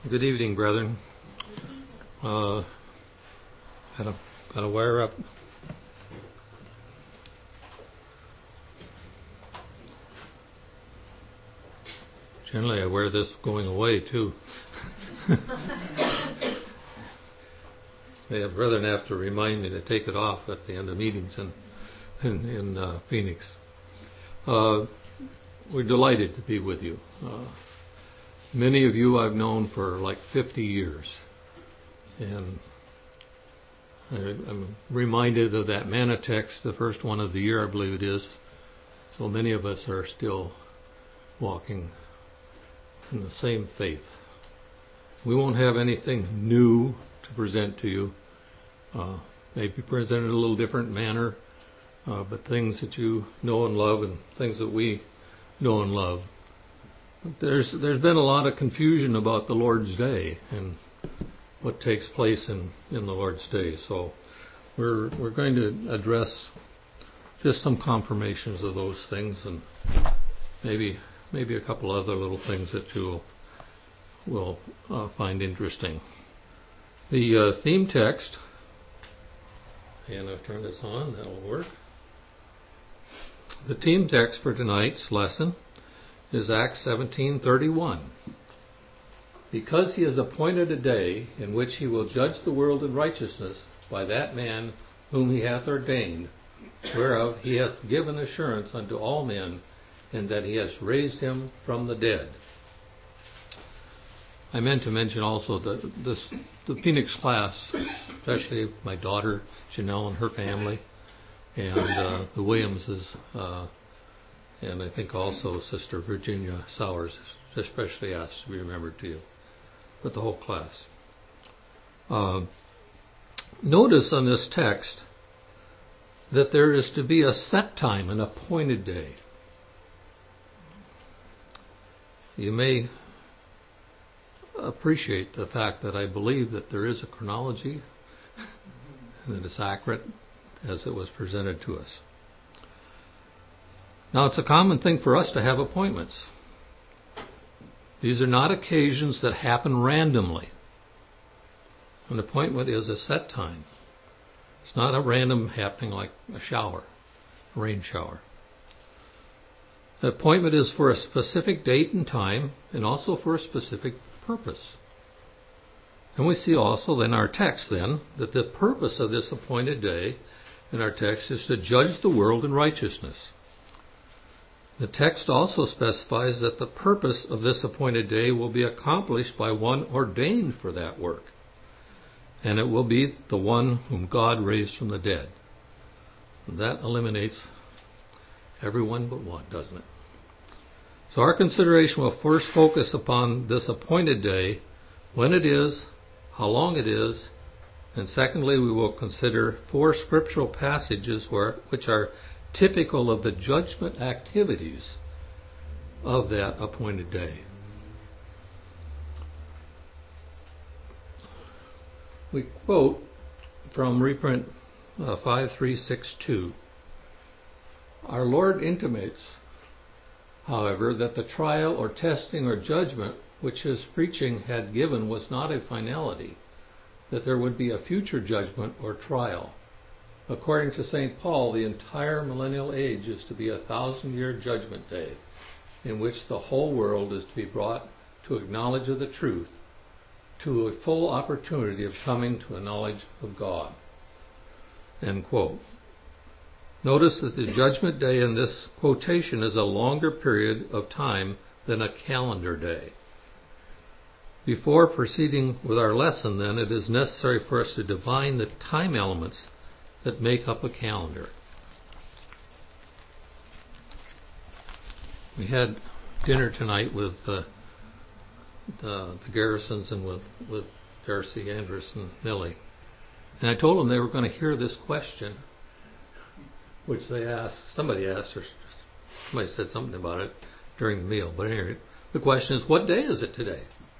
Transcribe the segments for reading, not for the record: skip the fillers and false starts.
Good evening, brethren. Gotta wire up. Generally, I wear this going away too. They have brethren have to remind me to take it off at the end of meetings in Phoenix. We're delighted to be with you. Many of you I've known for like 50 years, and I'm reminded of that manna text, the first one of the year, I believe it is. So many of us are still walking in the same faith. We won't have anything new to present to you. Maybe present in a little different manner, but things that you know and love and things that we know and love. There's been a lot of confusion about the Lord's Day and what takes place in the Lord's Day. So we're going to address just some confirmations of those things and maybe a couple other little things that you will find interesting. The theme text, and I'll turn this on, that'll work. The theme text for tonight's lesson is Acts 17:31. Because he has appointed a day in which he will judge the world in righteousness by that man whom he hath ordained, whereof he hath given assurance unto all men, and that he has raised him from the dead. I meant to mention also that the Phoenix class, especially my daughter Janelle and her family, and the Williamses, and I think also Sister Virginia Sowers, especially asked to be remembered to you, but the whole class. Notice on this text that there is to be a set time, an appointed day. You may appreciate the fact that I believe that there is a chronology and that it's accurate as it was presented to us. Now, it's a common thing for us to have appointments. These are not occasions that happen randomly. An appointment is a set time. It's not a random happening like a shower, a rain shower. The appointment is for a specific date and time, and also for a specific purpose. And we see also in our text then that the purpose of this appointed day in our text is to judge the world in righteousness. The text also specifies that the purpose of this appointed day will be accomplished by one ordained for that work, and it will be the one whom God raised from the dead. And that eliminates everyone but one, doesn't it? So our consideration will first focus upon this appointed day, when it is, how long it is, and secondly we will consider 4 scriptural passages which are typical of the judgment activities of that appointed day. We quote from reprint 5362. Our Lord intimates, however, that the trial or testing or judgment which his preaching had given was not a finality, that there would be a future judgment or trial. According to St. Paul, the entire millennial age is to be a 1,000-year judgment day, in which the whole world is to be brought to a knowledge of the truth, to a full opportunity of coming to a knowledge of God. End quote. Notice that the judgment day in this quotation is a longer period of time than a calendar day. Before proceeding with our lesson, then, it is necessary for us to define the time elements that make up a calendar. We had dinner tonight with the Garrisons and with Darcy, Andrus, and Millie. And I told them they were going to hear this question, which they asked, somebody asked, or somebody said something about it during the meal. But anyway, the question is, what day is it today?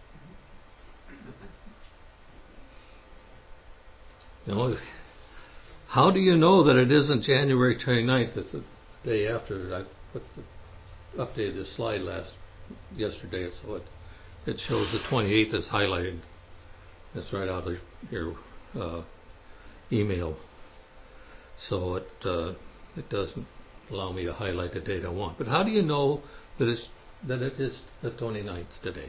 You know, how do you know that it isn't January 29th? It's the day after. I updated this slide yesterday, so it shows the 28th is highlighted. That's right out of your email. So it doesn't allow me to highlight the date I want. But how do you know that it is the 29th today?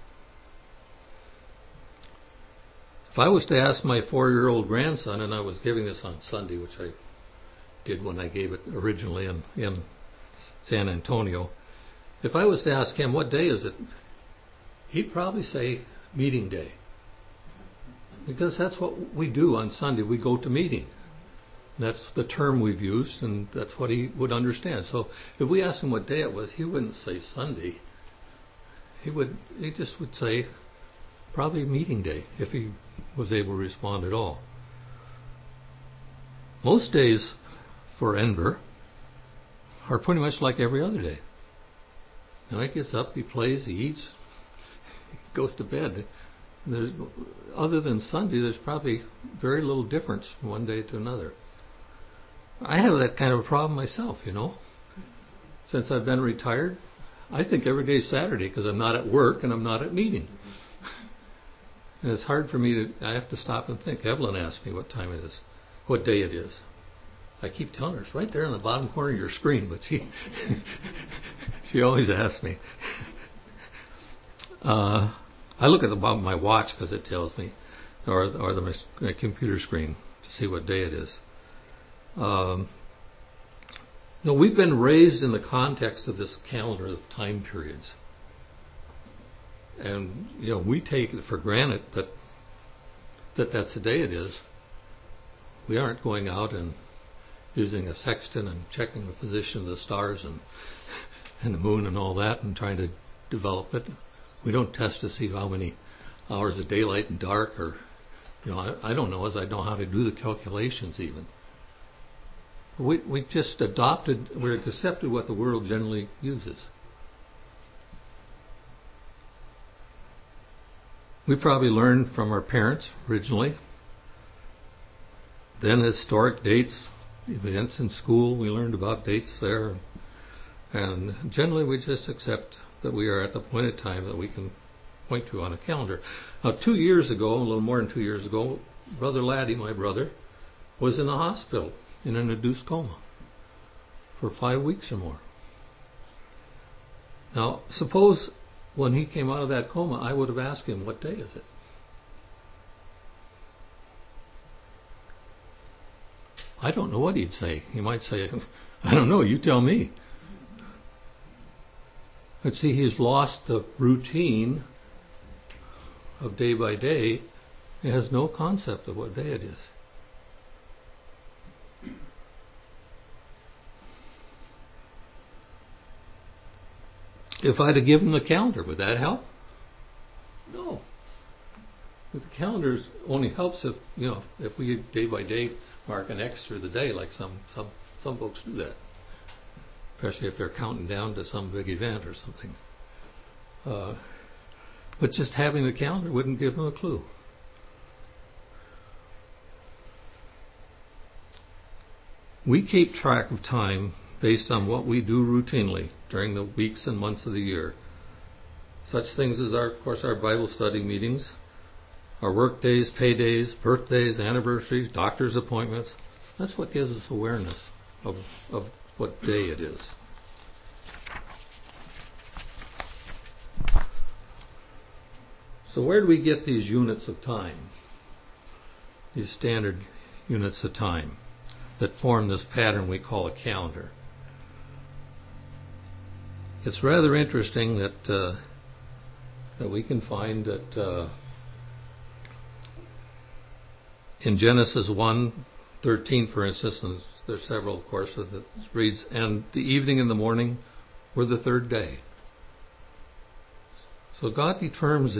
If I was to ask my 4-year-old grandson, and I was giving this on Sunday, which I did when I gave it originally in San Antonio, if I was to ask him, what day is it? He'd probably say meeting day. Because that's what we do on Sunday. We go to meeting. That's the term we've used, and that's what he would understand. So if we asked him what day it was, he wouldn't say Sunday. He just would say probably meeting day, if he was able to respond at all. Most days for Enver are pretty much like every other day. Now he gets up, he plays, he eats, he goes to bed. Other than Sunday, there's probably very little difference from one day to another. I have that kind of a problem myself, Since I've been retired, I think every day is Saturday because I'm not at work and I'm not at meeting. And it's hard for me I have to stop and think. Evelyn asked me what time it is, what day it is. I keep telling her, it's right there in the bottom corner of your screen, but she always asks me. I look at my watch because it tells me, or my computer screen to see what day it is. We've been raised in the context of this calendar of time periods. And, we take it for granted that that's the day it is. We aren't going out and using a sextant and checking the position of the stars and the moon and all that and trying to develop it. We don't test to see how many hours of daylight and dark or, I don't know as I know how to do the calculations even. We just we're accepted what the world generally uses. We probably learned from our parents originally. Then historic dates, events in school, we learned about dates there. And generally we just accept that we are at the point of time that we can point to on a calendar. Now 2 years ago, a little more than 2 years ago, Brother Laddie, my brother, was in the hospital in an induced coma for 5 weeks or more. Now suppose when he came out of that coma, I would have asked him, what day is it? I don't know what he'd say. He might say, I don't know, you tell me. But see, he's lost the routine of day by day. He has no concept of what day it is. If I'd have given him the calendar, would that help? No. But the calendar only helps if we day by day mark an X through the day, like some folks do that, especially if they're counting down to some big event or something. But just having the calendar wouldn't give them a clue. We keep track of time based on what we do routinely during the weeks and months of the year. Such things as, of course, our Bible study meetings, our work days, paydays, birthdays, anniversaries, doctor's appointments. That's what gives us awareness of what day it is. So where do we get these units of time? These standard units of time that form this pattern we call a calendar. It's rather interesting that we can find that in Genesis 1:13, for instance, and there's several, of course, that it reads, and the evening and the morning were the third day. So God defines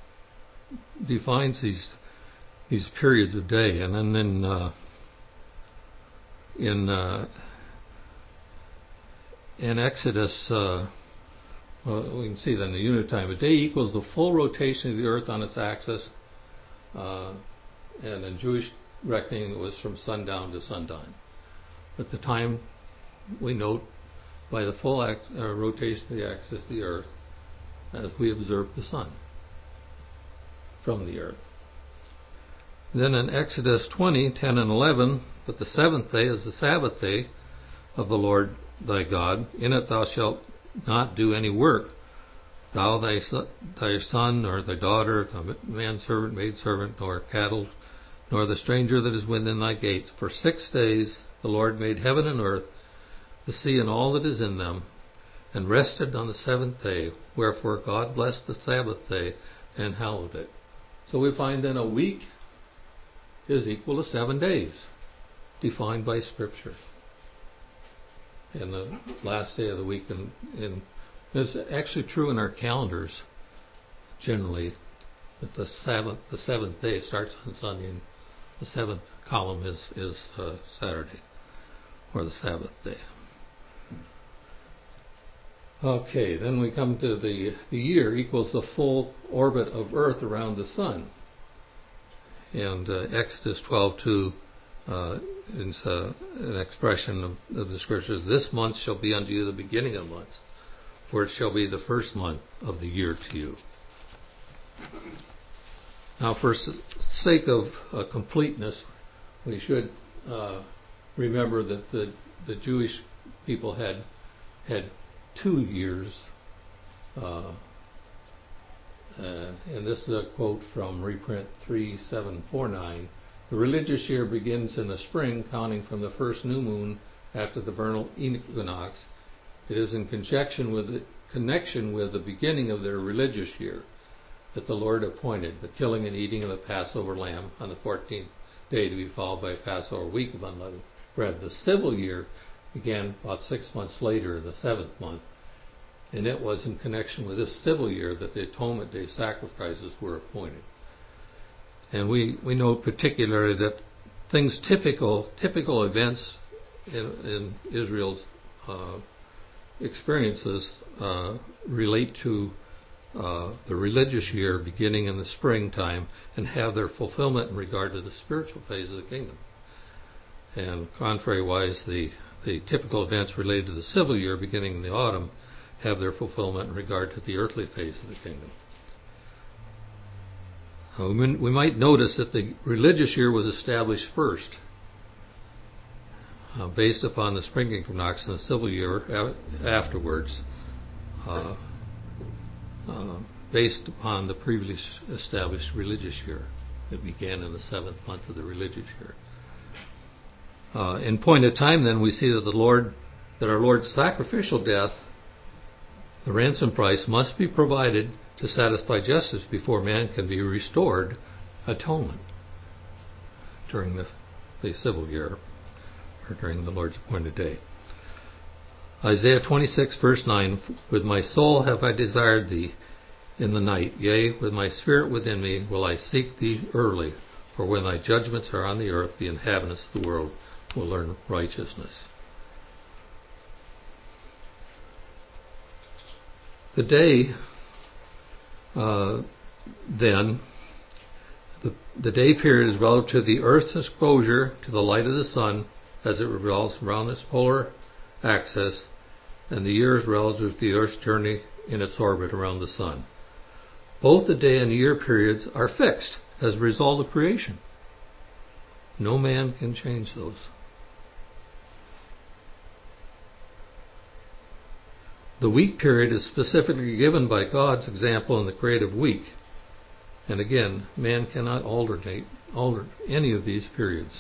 these periods of day, and then in Exodus, we can see that in the unit of time, a day equals the full rotation of the earth on its axis, and in Jewish reckoning it was from sundown to sundown. But the time we note by the full rotation of the axis of the earth as we observe the sun. from the earth. Then in Exodus 20:10 and 11, but the seventh day is the Sabbath day of the Lord thy God. In it thou shalt not do any work, thou, thy son, nor thy daughter, the manservant, maidservant, nor cattle, nor the stranger that is within thy gates. For 6 days the Lord made heaven and earth, the sea and all that is in them, and rested on the seventh day. Wherefore God blessed the Sabbath day and hallowed it. So we find then a week is equal to 7 days, defined by Scripture. And the last day of the week, and it's actually true in our calendars, generally, that the seventh day starts on Sunday, and the seventh column is Saturday, or the Sabbath day. Okay, then we come to the year equals the full orbit of Earth around the sun. And Exodus 12:2 is an expression of the Scriptures. This month shall be unto you the beginning of months, for it shall be the first month of the year to you. Now, for sake of completeness, we should remember that the Jewish people had 2 years. And this is a quote from reprint 3749. The religious year begins in the spring, counting from the first new moon after the vernal equinox. It is in connection with the beginning of their religious year that the Lord appointed the killing and eating of the Passover lamb on the 14th day, to be followed by a Passover week of unleavened bread. The civil year began about 6 months later, in the 7th month, and it was in connection with this civil year that the Atonement Day sacrifices were appointed. And we know particularly that things typical events in Israel's experiences relate to the religious year beginning in the springtime and have their fulfillment in regard to the spiritual phase of the kingdom. And contrary-wise, the typical events related to the civil year beginning in the autumn have their fulfillment in regard to the earthly phase of the kingdom. We might notice that the religious year was established first, based upon the spring equinox, and the civil year afterwards, based upon the previously established religious year that began in the 7th month of the religious year. In point of time, then, we see that our Lord's sacrificial death, the ransom price, must be provided to satisfy justice before man can be restored atonement during the civil year, or during the Lord's appointed day. Isaiah 26, verse 9, with my soul have I desired thee in the night, yea, with my spirit within me will I seek thee early, for when thy judgments are on the earth, the inhabitants of the world will learn righteousness. The day, then, the day period is relative to the Earth's exposure to the light of the sun as it revolves around its polar axis, and the year is relative to the Earth's journey in its orbit around the sun. Both the day and year periods are fixed as a result of creation. No man can change those. The week period is specifically given by God's example in the creative week. And again, man cannot alter any of these periods.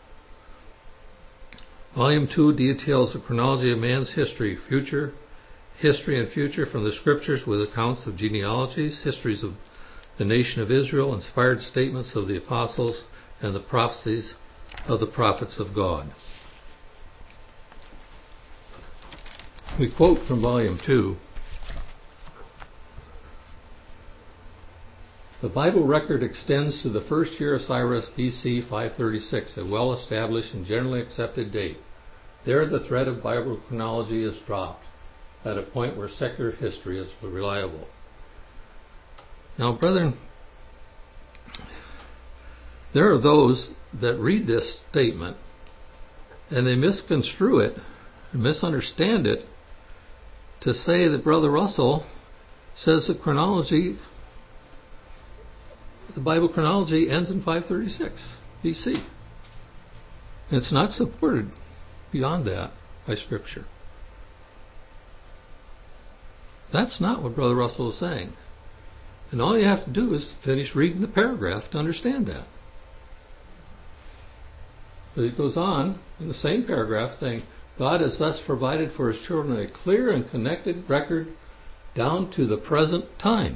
Volume 2 details the chronology of man's history and future from the Scriptures, with accounts of genealogies, histories of the nation of Israel, inspired statements of the apostles, and the prophecies of the prophets of God. We quote from Volume 2. The Bible record extends to the first year of Cyrus, BC 536, a well-established and generally accepted date. There the thread of Bible chronology is dropped, at a point where secular history is reliable. Now, brethren, there are those that read this statement and they misconstrue it and misunderstand it to say that Brother Russell says that chronology the Bible chronology ends in 536 BC. And it's not supported beyond that by Scripture. That's not what Brother Russell is saying. And all you have to do is finish reading the paragraph to understand that. But it goes on in the same paragraph saying, God has thus provided for His children a clear and connected record down to the present time.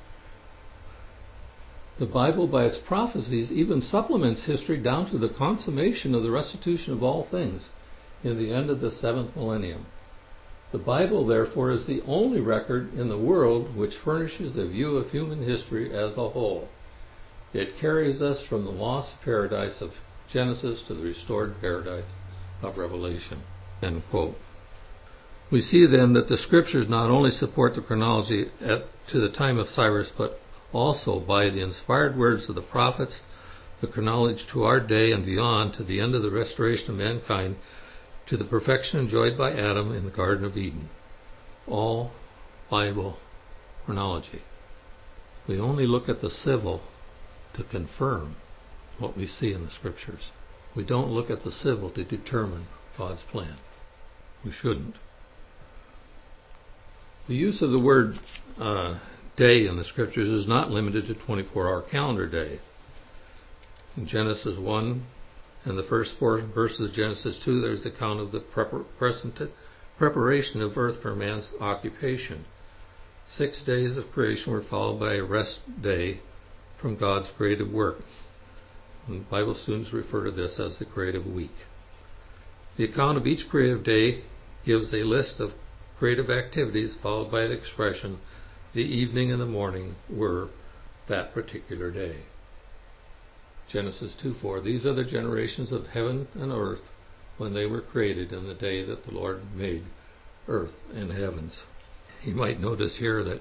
The Bible, by its prophecies, even supplements history down to the consummation of the restitution of all things in the end of the 7th millennium. The Bible, therefore, is the only record in the world which furnishes a view of human history as a whole. It carries us from the lost paradise of Genesis to the restored paradise of Revelation. End quote. We see then that the Scriptures not only support the chronology to the time of Cyrus, but also by the inspired words of the prophets, the chronology to our day and beyond, to the end of the restoration of mankind, to the perfection enjoyed by Adam in the Garden of Eden. All Bible chronology. We only look at the civil to confirm what we see in the Scriptures. We don't look at the civil to determine God's plan. We shouldn't. The use of the word day in the Scriptures is not limited to 24-hour calendar day. In Genesis 1 and the first 4 verses of Genesis 2, there's the account of the preparation of earth for man's occupation. 6 days of creation were followed by a rest day from God's creative work. And Bible students refer to this as the creative week. The account of each creative day gives a list of creative activities followed by the expression, the evening and the morning were that particular day. Genesis 2:4, these are the generations of heaven and earth when they were created in the day that the Lord made earth and heavens. You might notice here that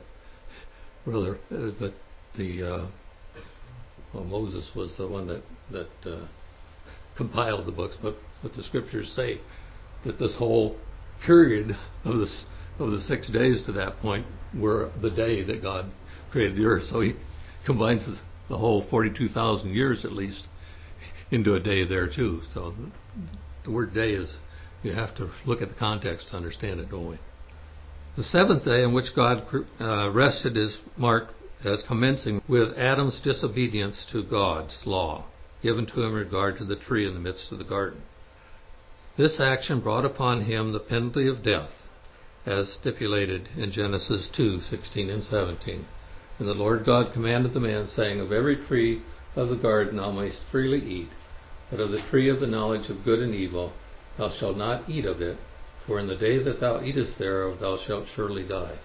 Moses was the one that compiled the books, but the Scriptures say that this whole period of the 6 days to that point were the day that God created the earth. So He combines the whole 42,000 years at least into a day there too. So the word day is, you have to look at the context to understand it, don't we? The 7th day in which God rested is marked as commencing with Adam's disobedience to God's law given to him in regard to the tree in the midst of the garden. This action brought upon him the penalty of death, as stipulated in Genesis 2:16 and 17. And the Lord God commanded the man, saying, of every tree of the garden thou mayst freely eat, but of the tree of the knowledge of good and evil thou shalt not eat of it, for in the day that thou eatest thereof thou shalt surely die.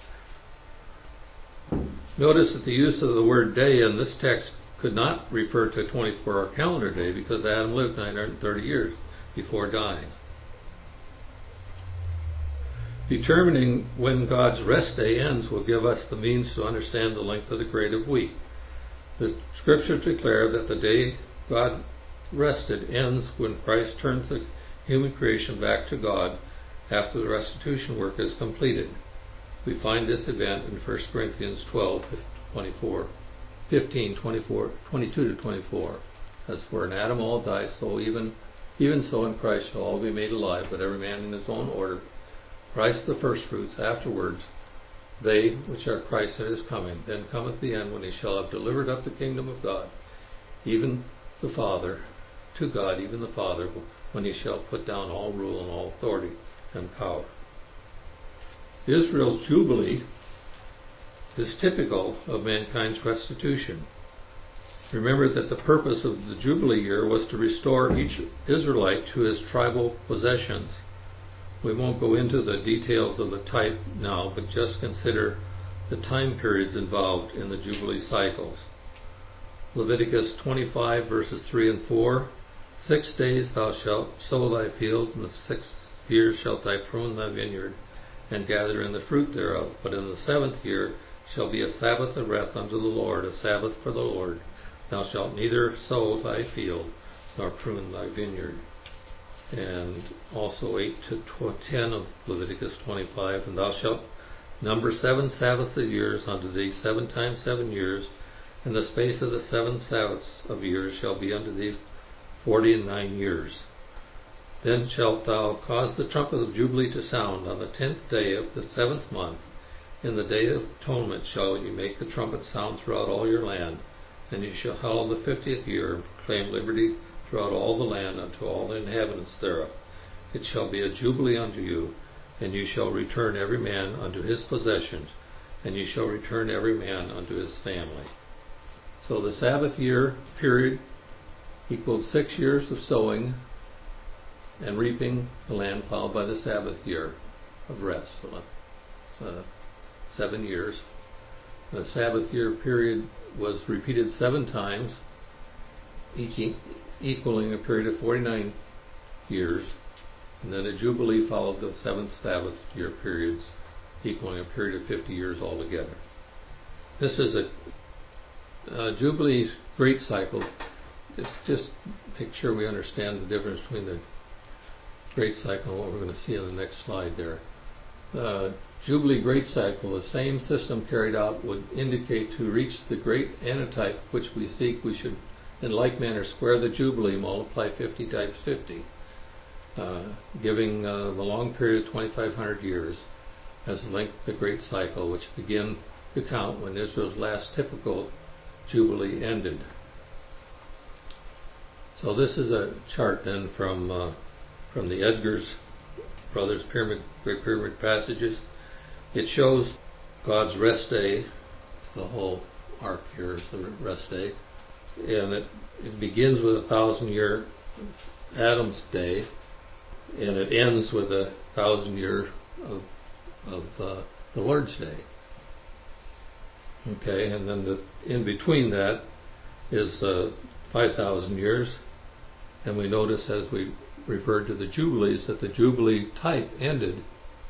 Notice that the use of the word day in this text could not refer to a 24-hour calendar day, because Adam lived 930 years before dying. Determining when God's rest day ends will give us the means to understand the length of the creative week. The Scriptures declare that the day God rested ends when Christ turns the human creation back to God after the restitution work is completed. We find this event in 1 Corinthians 12:15-22-24. As for in Adam all die, so even so in Christ shall all be made alive, but every man in his own order. Christ the firstfruits, afterwards they which are Christ at his coming. Then cometh the end, when he shall have delivered up the kingdom of God, even the Father, to God, even the Father, when he shall put down all rule and all authority and power. Israel's Jubilee is typical of mankind's restitution. Remember that the purpose of the Jubilee year was to restore each Israelite to his tribal possessions. We won't go into the details of the type now, but just consider the time periods involved in the Jubilee cycles. Leviticus 25 verses 3 and 4. 6 days thou shalt sow thy field, and the 6 years shalt thou prune thy vineyard, and gather in the fruit thereof. But in the 7th year shall be a Sabbath of rest unto the Lord, a Sabbath for the Lord. Thou shalt neither sow thy field, nor prune thy vineyard. And also 8-10 of Leviticus 25. And thou shalt number 7 Sabbaths of years unto thee, 7 times 7 years, And the space of the 7 Sabbaths of years shall be unto thee 49 years. Then shalt thou cause the trumpet of Jubilee to sound on the 10th day of the 7th month. In the day of atonement shall ye make the trumpet sound throughout all your land. And ye shall hallow the 50th year, and proclaim liberty throughout all the land unto all the inhabitants thereof. It shall be a jubilee unto you, and ye shall return every man unto his possessions, and ye shall return every man unto his family. So the Sabbath year period equals 6 years of sowing and reaping the land, followed by the Sabbath year of rest. So it's 7 years. The Sabbath year period was repeated 7 times, equaling a period of 49 years. And then a Jubilee followed the 7th Sabbath year periods, equaling a period of 50 years altogether. This is a Jubilee great cycle. Just make sure we understand the difference between the great cycle and what we're going to see on the next slide there. Jubilee great cycle, the same system carried out would indicate to reach the great antitype which we seek, we should in like manner square the Jubilee, multiply 50 times 50, giving the long period of 2,500 years as the length of the great cycle, which begin to count when Israel's last typical Jubilee ended. So this is a chart then from the Edgar's Brothers Great Pyramid Passages. It shows God's rest day. The whole arc here is the rest day, and it begins with 1,000-year Adam's day, and it ends with 1,000 year of the Lord's day. Okay, and then in between that is 5,000 years, and we notice as we referred to the Jubilees that the Jubilee type ended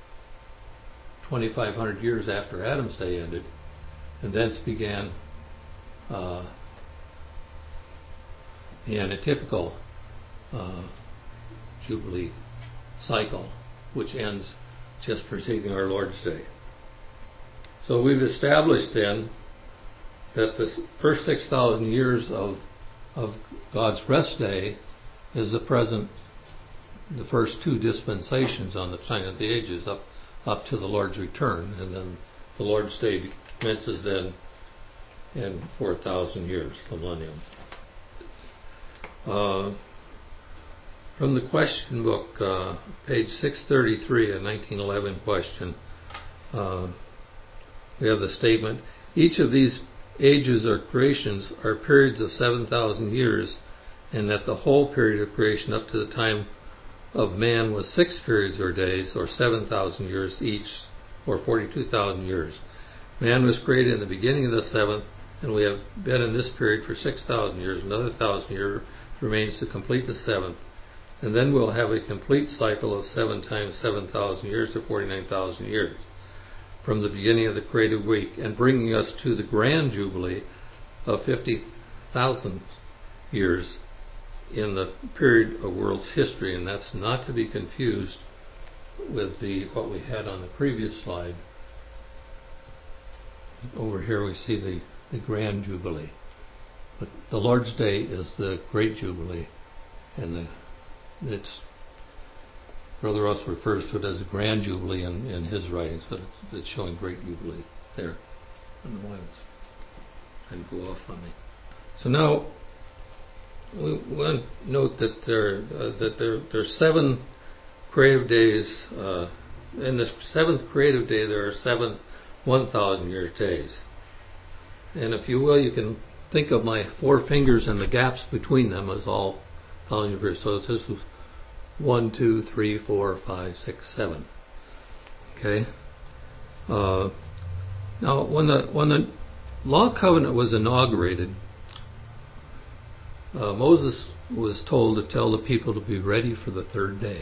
2,500 years after Adam's day ended, and thence began the antitypical Jubilee cycle, which ends just preceding our Lord's Day. So we've established then that the first 6,000 years of God's rest day is the first 2 dispensations on the sign of the ages up to the Lord's return, and then the Lord's Day commences then in 4,000 years, the millennium. From the question book, page 633, a 1911 question, we have the statement, each of these ages or creations are periods of 7,000 years, and that the whole period of creation up to the time of man was 6 periods or days, or 7,000 years each, or 42,000 years. Man was created in the beginning of the 7th, and we have been in this period for 6,000 years. Another 1,000 years remains to complete the 7th, and then we'll have a complete cycle of 7 times 7,000 years to 49,000 years from the beginning of the created week, and bringing us to the grand Jubilee of 50,000 years in the period of world's history, and that's not to be confused with what we had on the previous slide. Over here we see the grand Jubilee, but the Lord's Day is the great Jubilee, and Brother Ross refers to it as a grand Jubilee in his writings, but it's showing great Jubilee there. I don't know why it's trying to go off on me. So now we want to note that there are 7 creative days. In the 7th creative day, there are 7 1,000-year days. And if you will, you can think of my 4 fingers and the gaps between them as all 1,000 years. So this is 1, 2, 3, 4, 5, 6, 7. Okay. Now, when the Law Covenant was inaugurated, Moses was told to tell the people to be ready for the 3rd day.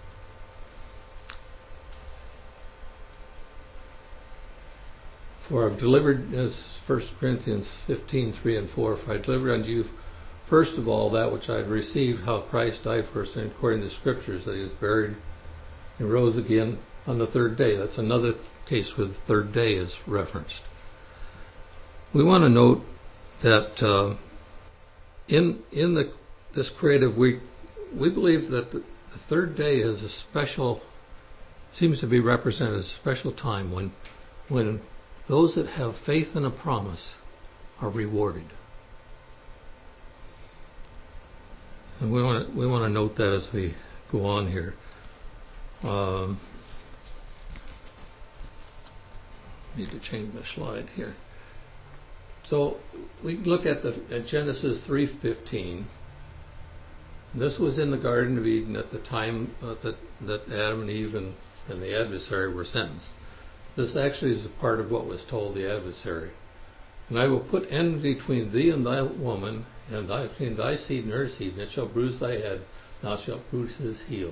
For I've delivered, as 1 Corinthians 15, 3 and 4, for I delivered unto you first of all that which I had received, how Christ died for us, and according to the Scriptures, that he was buried and rose again on the 3rd day. That's another case where the 3rd day is referenced. We want to note that in this creative week, we believe that the third day is a special, seems to be represented as a special time when those that have faith in a promise are rewarded. And we want to note that as we go on here. Need to change my slide here. So we look at Genesis 3:15. This was in the Garden of Eden at the time that Adam and Eve and the adversary were sentenced. This actually is a part of what was told the adversary. And I will put enmity between thee and thy woman, and between thy seed and her seed, and it shall bruise thy head, thou shalt bruise his heel.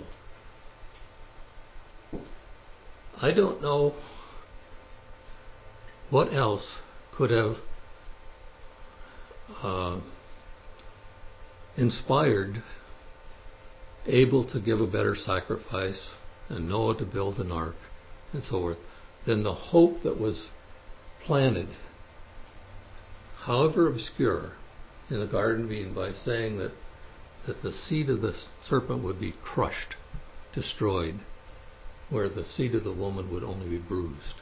I don't know what else could have inspired Abel to give a better sacrifice and Noah to build an ark and so forth than the hope that was planted, however obscure, in the Garden of Eden by saying that the seed of the serpent would be crushed, destroyed, where the seed of the woman would only be bruised.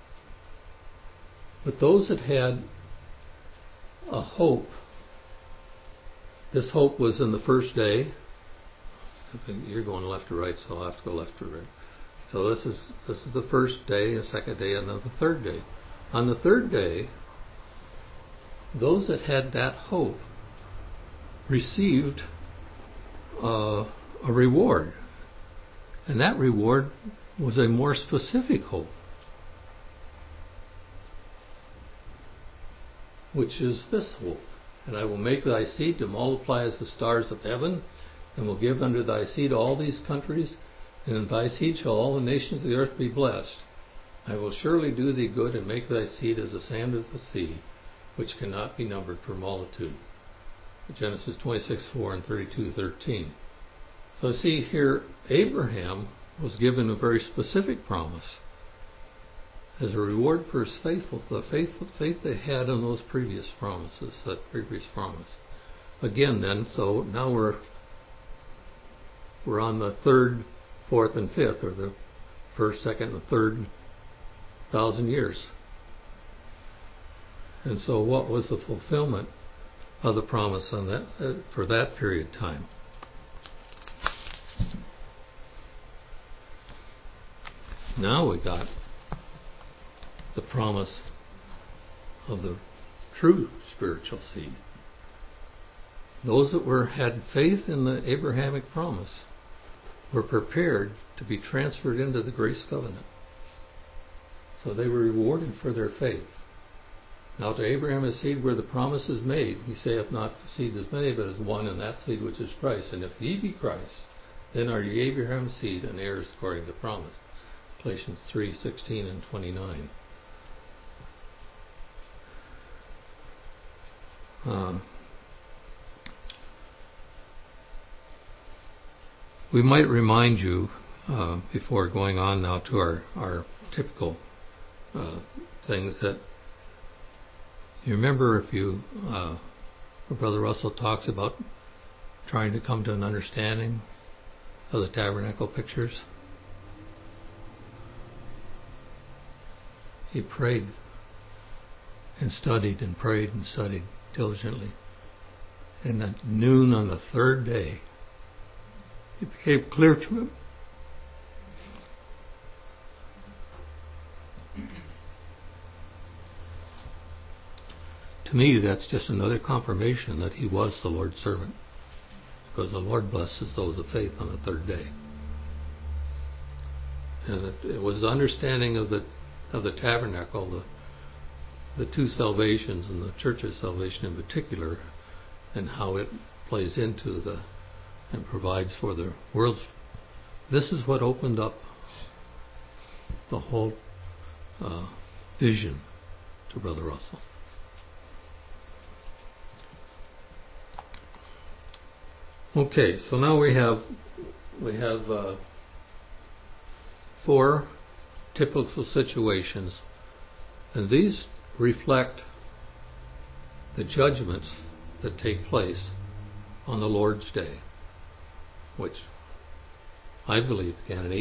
But those that had a hope, this hope was in the first day. You're going left to right, so I'll have to go left to right. So this is the first day, the second day, and then the third day. On the third day, those that had that hope received a reward. And that reward was a more specific hope, which is this hope. And I will make thy seed to multiply as the stars of heaven, and will give unto thy seed all these countries, and in thy seed shall all the nations of the earth be blessed. I will surely do thee good, and make thy seed as the sand of the sea, which cannot be numbered for multitude. Genesis 26:4 and 32:13. So see here, Abraham was given a very specific promise as a reward for his the faith they had in those previous promises, that previous promise. Again then, so now we're on the third, fourth, and fifth, or the first, second, and third 1,000 years. And so what was the fulfillment of the promise on that for that period of time? Now we got the promise of the true spiritual seed. Those that had faith in the Abrahamic promise were prepared to be transferred into the grace covenant. So they were rewarded for their faith. Now to Abraham his seed where the promise is made, he saith not the seed as many, but as one, and that seed which is Christ. And if ye be Christ, then are ye Abraham's seed and heirs according to the promise. Galatians 3:16 and 29. We might remind you, before going on now to our typical things, that you remember where Brother Russell talks about trying to come to an understanding of the tabernacle pictures. He prayed and studied and prayed and studied diligently. And at noon on the third day, it became clear to him to me, that's just another confirmation that he was the Lord's servant, because the Lord blesses those of faith on the third day. And it was the understanding of the tabernacle, the two salvations, and the church's salvation in particular, and how it plays into and provides for the world's. This is what opened up the whole vision to Brother Russell. Okay, so now we have four typical situations, and these reflect the judgments that take place on the Lord's Day, which I believe began in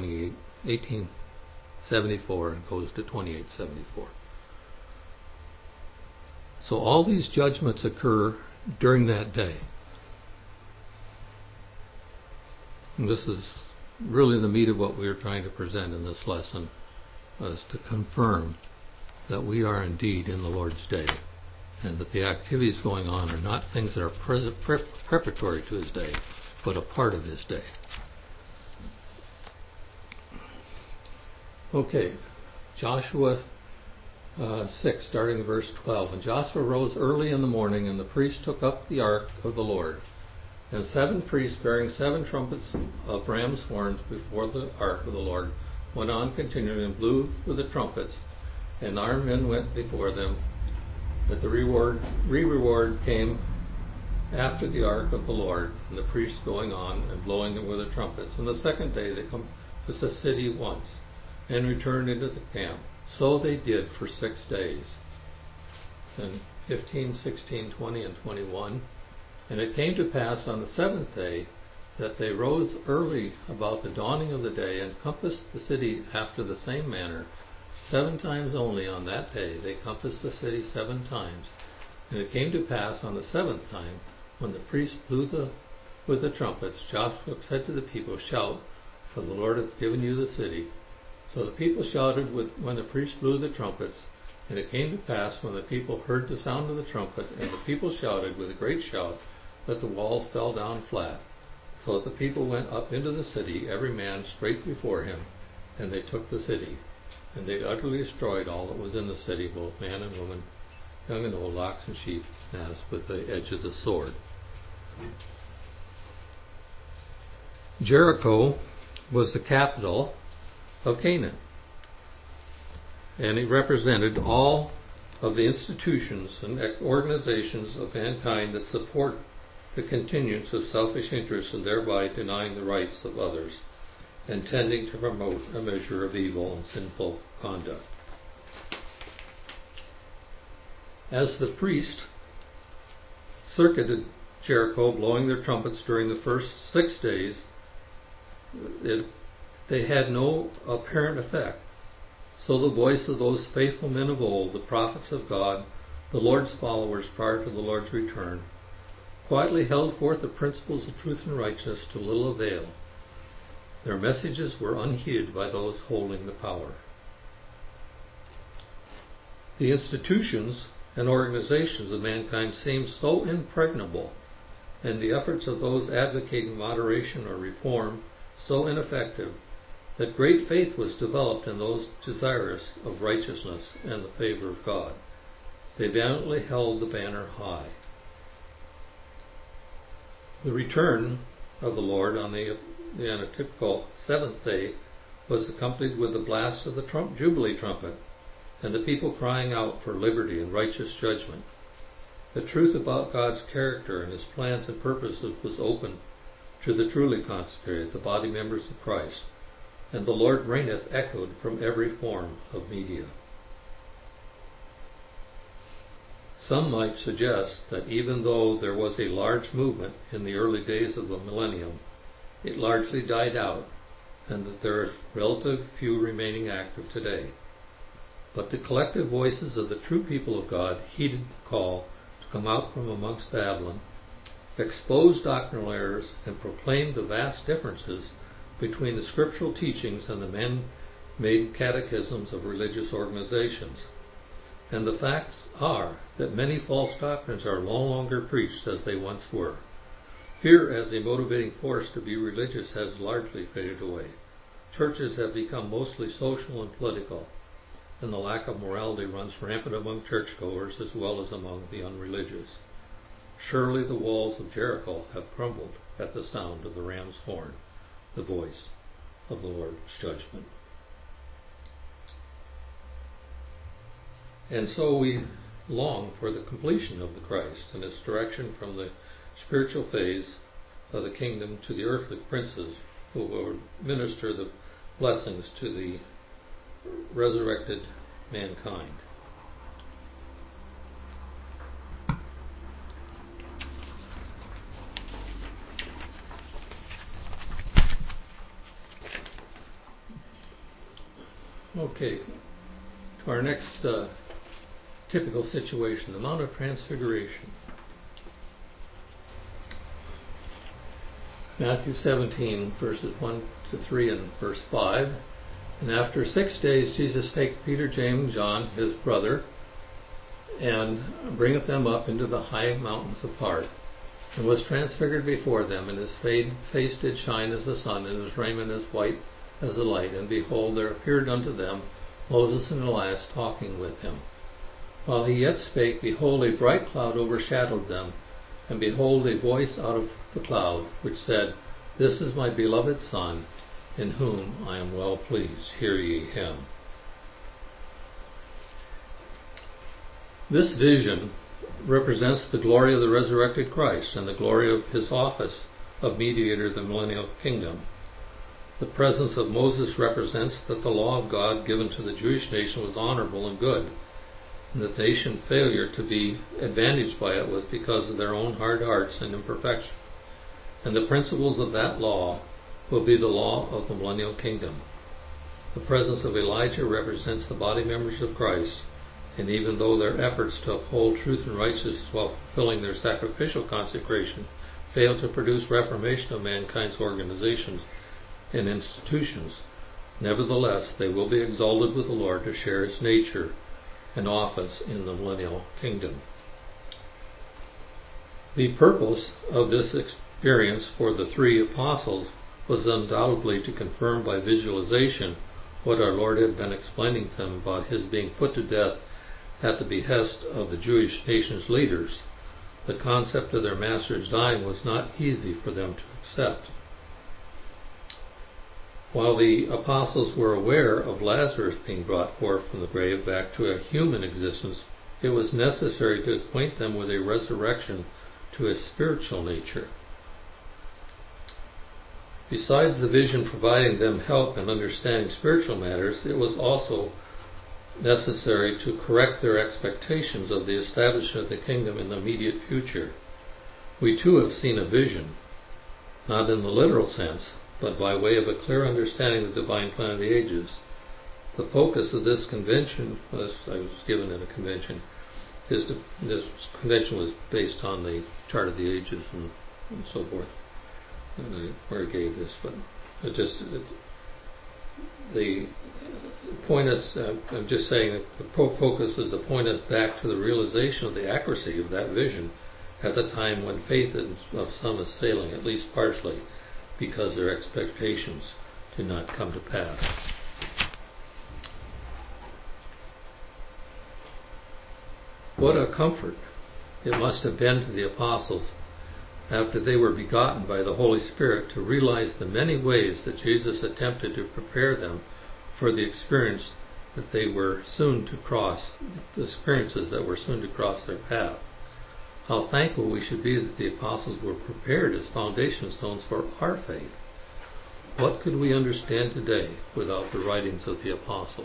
1874 and goes to 2874. So all these judgments occur during that day. And this is really the meat of what we are trying to present in this lesson, is to confirm that we are indeed in the Lord's day, and that the activities going on are not things that are preparatory to His day, but a part of His day. Okay, Joshua 6, starting in verse 12. And Joshua rose early in the morning, and the priests took up the ark of the Lord. And 7 priests bearing 7 trumpets of ram's horns before the ark of the Lord went on continually and blew with the trumpets, and armed men went before them. But the reward came after the ark of the Lord, and the priests going on and blowing them with the trumpets. And the second day they compassed the city once, and returned into the camp. So they did for 6 days. And 15, 16, 20, and 21. And it came to pass on the 7th day that they rose early about the dawning of the day, and compassed the city after the same manner. 7 times only on that day they compassed the city 7 times. And it came to pass on the 7th time, when the priests blew with the trumpets, Joshua said to the people, Shout, for the Lord hath given you the city. So the people shouted when the priests blew the trumpets. And it came to pass, when the people heard the sound of the trumpet, and the people shouted with a great shout, that the walls fell down flat. So that the people went up into the city, every man straight before him, and they took the city. And they utterly destroyed all that was in the city, both man and woman, young and old, ox and sheep, as with the edge of the sword. Jericho was the capital of Canaan, and it represented all of the institutions and organizations of mankind that support the continuance of selfish interests, and thereby denying the rights of others and tending to promote a measure of evil and sinful conduct. As the priests circuited Jericho, blowing their trumpets during the first 6 days, they had no apparent effect. So the voice of those faithful men of old, the prophets of God, the Lord's followers prior to the Lord's return, quietly held forth the principles of truth and righteousness to little avail. Their messages were unheeded by those holding the power. The institutions and organizations of mankind seemed so impregnable, and the efforts of those advocating moderation or reform so ineffective, that great faith was developed in those desirous of righteousness and the favor of God. They valiantly held the banner high. The return of the Lord on the typical 7th day was accompanied with the blast of the Jubilee trumpet, and the people crying out for liberty and righteous judgment. The truth about God's character and His plans and purposes was open to the truly consecrated, the body members of Christ, and the Lord reigneth echoed from every form of media. Some might suggest that even though there was a large movement in the early days of the millennium, it largely died out, and that there are relatively few remaining active today. But the collective voices of the true people of God heeded the call to come out from amongst Babylon, exposed doctrinal errors, and proclaimed the vast differences between the scriptural teachings and the man-made catechisms of religious organizations. And the facts are that many false doctrines are no longer preached as they once were. Fear as a motivating force to be religious has largely faded away. Churches have become mostly social and political, and the lack of morality runs rampant among churchgoers as well as among the unreligious. Surely the walls of Jericho have crumbled at the sound of the ram's horn, the voice of the Lord's judgment. And so we long for the completion of the Christ and His direction from the spiritual phase of the kingdom to the earthly princes who will minister the blessings to the resurrected mankind. Okay, to our next typical situation, the Mount of Transfiguration. Matthew 17, verses 1 to 3 and verse 5. And after 6 days Jesus takes Peter, James, and John, his brother, and bringeth them up into the high mountains apart, and was transfigured before them, and his face did shine as the sun, and his raiment as white as the light. And behold, there appeared unto them Moses and Elias talking with him. While he yet spake, behold, a bright cloud overshadowed them. And behold, a voice out of the cloud, which said, This is my beloved Son, in whom I am well pleased. Hear ye him. This vision represents the glory of the resurrected Christ and the glory of his office of mediator of the millennial kingdom. The presence of Moses represents that the law of God given to the Jewish nation was honorable and good, and the nation's failure to be advantaged by it was because of their own hard hearts and imperfection. And the principles of that law will be the law of the millennial kingdom. The presence of Elijah represents the body members of Christ, and even though their efforts to uphold truth and righteousness while fulfilling their sacrificial consecration failed to produce reformation of mankind's organizations and institutions, nevertheless they will be exalted with the Lord to share his nature and office in the millennial kingdom. The purpose of this experience for the three apostles was undoubtedly to confirm by visualization what our Lord had been explaining to them about his being put to death at the behest of the Jewish nation's leaders. The concept of their master's dying was not easy for them to accept. While the apostles were aware of Lazarus being brought forth from the grave back to a human existence, it was necessary to acquaint them with a resurrection to a spiritual nature. Besides the vision providing them help in understanding spiritual matters, it was also necessary to correct their expectations of the establishment of the kingdom in the immediate future. We too have seen a vision, not in the literal sense, but by way of a clear understanding of the divine plan of the ages. The focus of this convention, as I was given at a convention, this convention was based on the chart of the ages and so forth, where I gave this, but the point is, I'm just saying that the focus is to point us back to the realization of the accuracy of that vision at the time when faith of some is failing, at least partially, because their expectations did not come to pass. What a comfort it must have been to the apostles after they were begotten by the Holy Spirit to realize the many ways that Jesus attempted to prepare them for the experiences that were soon to cross their path. How thankful we should be that the apostles were prepared as foundation stones for our faith. What could we understand today without the writings of the apostles?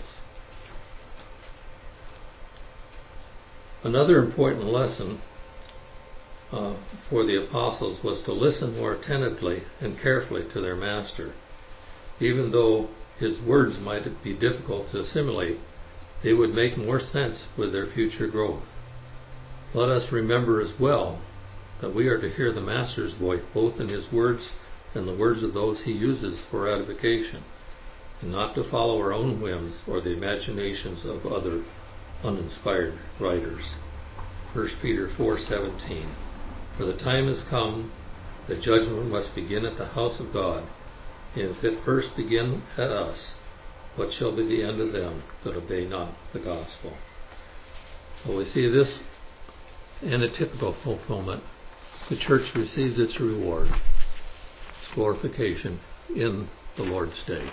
Another important lesson for the apostles was to listen more attentively and carefully to their master. Even though his words might be difficult to assimilate, they would make more sense with their future growth. Let us remember as well that we are to hear the Master's voice both in his words and the words of those he uses for edification, and not to follow our own whims or the imaginations of other uninspired writers. 1 Peter 4:17. For the time has come that judgment must begin at the house of God, and if it first begin at us, what shall be the end of them that obey not the gospel? So we see this antithetical fulfillment. The church receives its reward, its glorification in the Lord's day.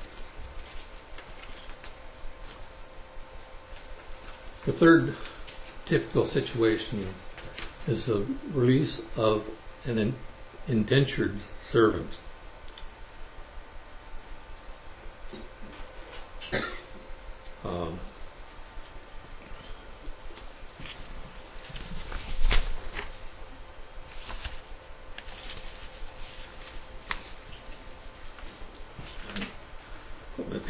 The third typical situation is the release of an indentured servant.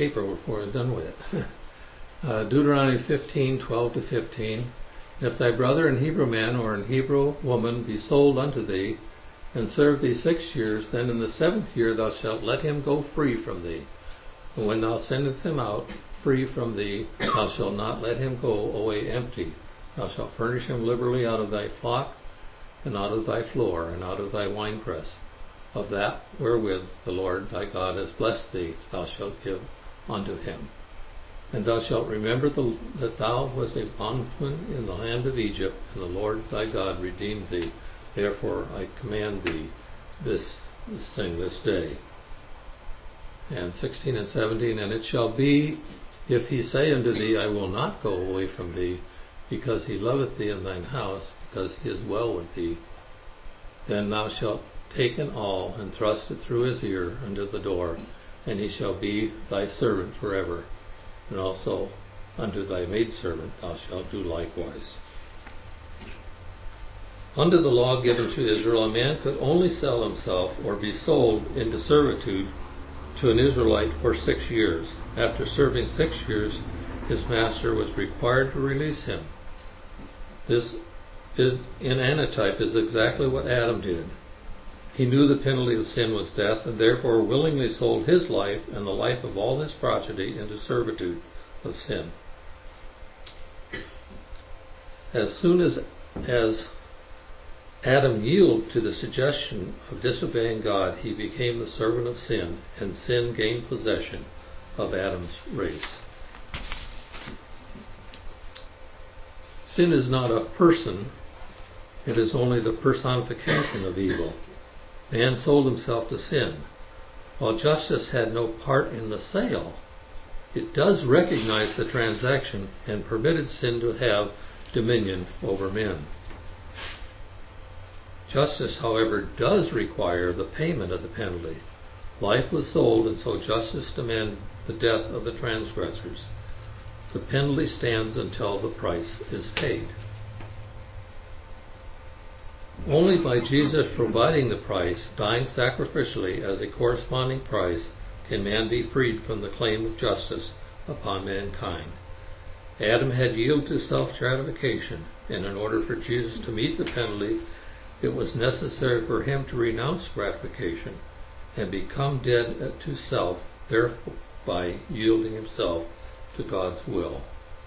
paper before I was done with it. Deuteronomy 15:12-15. If thy brother an Hebrew man or an Hebrew woman be sold unto thee, and serve thee 6 years, then in the 7th year thou shalt let him go free from thee. And when thou sendest him out free from thee, thou shalt not let him go away empty. Thou shalt furnish him liberally out of thy flock, and out of thy floor, and out of thy winepress. Of that wherewith the Lord thy God has blessed thee, thou shalt give unto him. And thou shalt remember that thou wast a bondman in the land of Egypt, and the Lord thy God redeemed thee. Therefore I command thee this thing this day. And 16 and 17, and it shall be, if he say unto thee, I will not go away from thee, because he loveth thee in thine house, because he is well with thee, then thou shalt take an awl, and thrust it through his ear under the door, and he shall be thy servant forever. And also unto thy maidservant thou shalt do likewise. Under the law given to Israel, a man could only sell himself or be sold into servitude to an Israelite for 6 years. After serving 6 years, his master was required to release him. This in antitype is exactly what Adam did. He knew the penalty of sin was death, and therefore willingly sold his life and the life of all his progeny into servitude of sin. As soon as Adam yielded to the suggestion of disobeying God, he became the servant of sin, and sin gained possession of Adam's race. Sin is not a person, it is only the personification of evil. Man sold himself to sin. While justice had no part in the sale, it does recognize the transaction and permitted sin to have dominion over men. Justice, however, does require the payment of the penalty. Life was sold, and so justice demanded the death of the transgressors. The penalty stands until the price is paid. Only by Jesus providing the price, dying sacrificially as a corresponding price, can man be freed from the claim of justice upon mankind. Adam had yielded to self-gratification, and in order for Jesus to meet the penalty, it was necessary for him to renounce gratification and become dead to self, thereby yielding himself to God's will.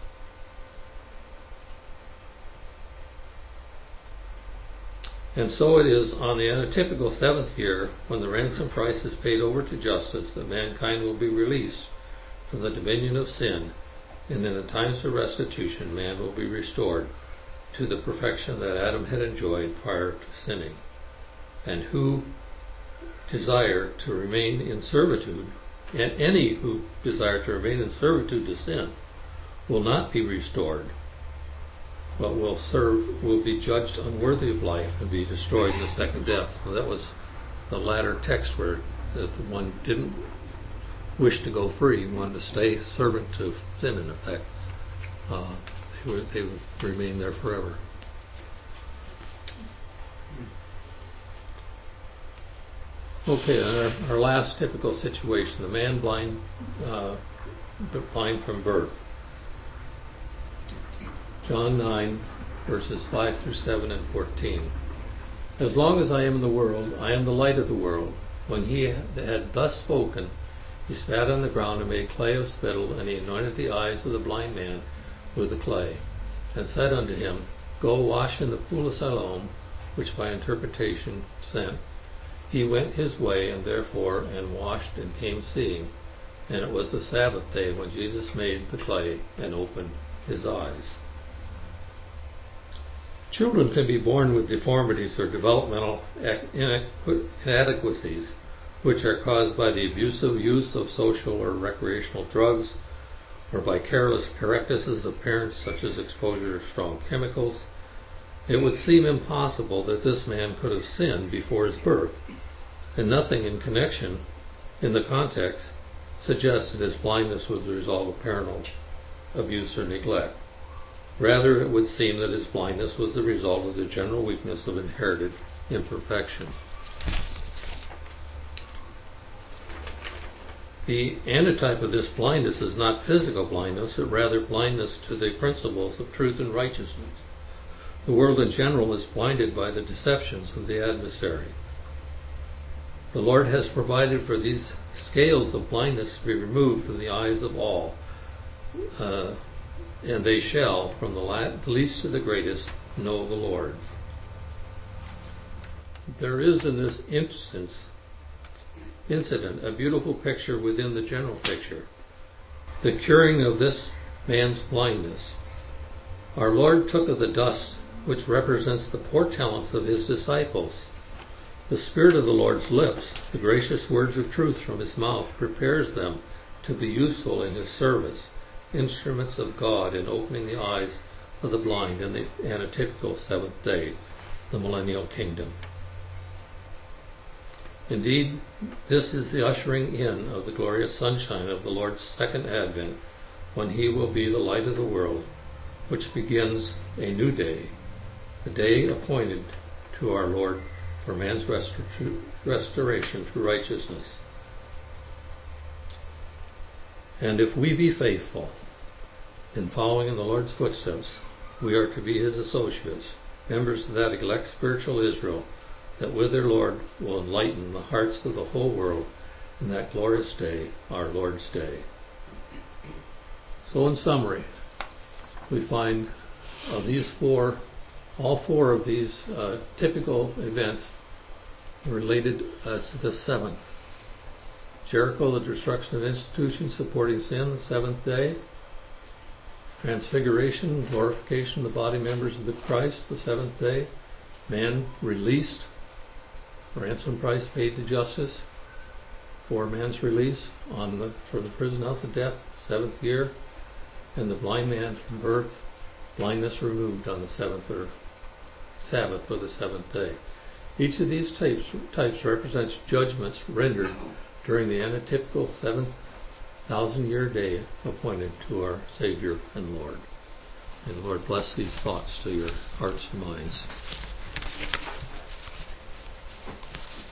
And so it is on the antitypical 7th year, when the ransom price is paid over to justice, that mankind will be released from the dominion of sin, and in the times of restitution man will be restored to the perfection that Adam had enjoyed prior to sinning. And who desire to remain in servitude, and any who desire to remain in servitude to sin, will not be restored, but will be judged unworthy of life and be destroyed in the second death. So that was the latter text where the one didn't wish to go free, wanted to stay servant to sin in effect. They would remain there forever. Okay, our last typical situation, the man blind from birth. John 9, verses 5 through 7 and 14. As long as I am in the world, I am the light of the world. When he had thus spoken, he spat on the ground and made clay of spittle, and he anointed the eyes of the blind man with the clay, and said unto him, Go wash in the pool of Siloam, which by interpretation sent. He went his way, and washed and came seeing. And it was the Sabbath day when Jesus made the clay and opened his eyes. Children can be born with deformities or developmental inadequacies, which are caused by the abusive use of social or recreational drugs, or by careless practices of parents such as exposure to strong chemicals. It would seem impossible that this man could have sinned before his birth, and nothing in the context suggests that his blindness was the result of parental abuse or neglect. Rather, it would seem that his blindness was the result of the general weakness of inherited imperfection. The antitype of this blindness is not physical blindness, but rather blindness to the principles of truth and righteousness. The world in general is blinded by the deceptions of the adversary. The Lord has provided for these scales of blindness to be removed from the eyes of all, and they shall, from the least to the greatest, know the Lord. There is in this incident a beautiful picture within the general picture. The curing of this man's blindness. Our Lord took of the dust, which represents the poor talents of his disciples. The Spirit of the Lord's lips, the gracious words of truth from his mouth, prepares them to be useful in his service, instruments of God in opening the eyes of the blind in the antitypical seventh day, the millennial kingdom. Indeed, this is the ushering in of the glorious sunshine of the Lord's second advent, when he will be the light of the world, which begins a new day, the day appointed to our Lord for man's restoration through righteousness. And if we be faithful in following in the Lord's footsteps, we are to be his associates, members of that elect spiritual Israel, that with their Lord will enlighten the hearts of the whole world in that glorious day, our Lord's day. So in summary, we find these all four of these typical events related to the seventh. Jericho, the destruction of institutions supporting sin, the seventh day. Transfiguration, glorification of the body members of the Christ, the seventh day. Man released, ransom price paid to justice for man's release for the prison house of death, seventh year. And the blind man from birth, blindness removed on the Sabbath or the seventh day. Each of these types represents judgments rendered during the antitypical 7,000-year day appointed to our Savior and Lord. And Lord, bless these thoughts to your hearts and minds.